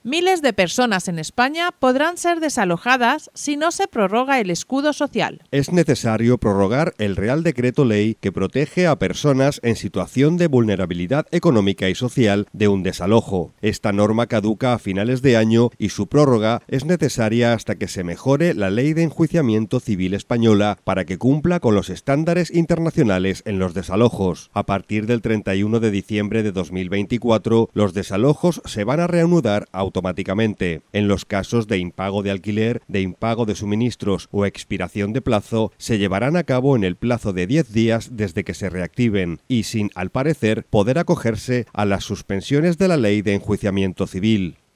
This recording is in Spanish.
Miles de personas en España podrán ser desalojadas si no se prorroga el escudo social. Es necesario prorrogar el Real Decreto Ley que protege a personas en situación de vulnerabilidad económica y social de un desalojo. Esta norma caduca a finales de año y su prórroga es necesaria hasta que se mejore la Ley de Enjuiciamiento Civil española para que cumpla con los estándares internacionales en los desalojos. A partir del 31 de diciembre de 2024, los desalojos se van a reanudar automáticamente. En los casos de impago de alquiler, de impago de suministros o expiración de plazo, se llevarán a cabo en el plazo de 10 días desde que se reactiven y sin, al parecer, poder acogerse a las suspensiones de la Ley de Enjuiciamiento Civil.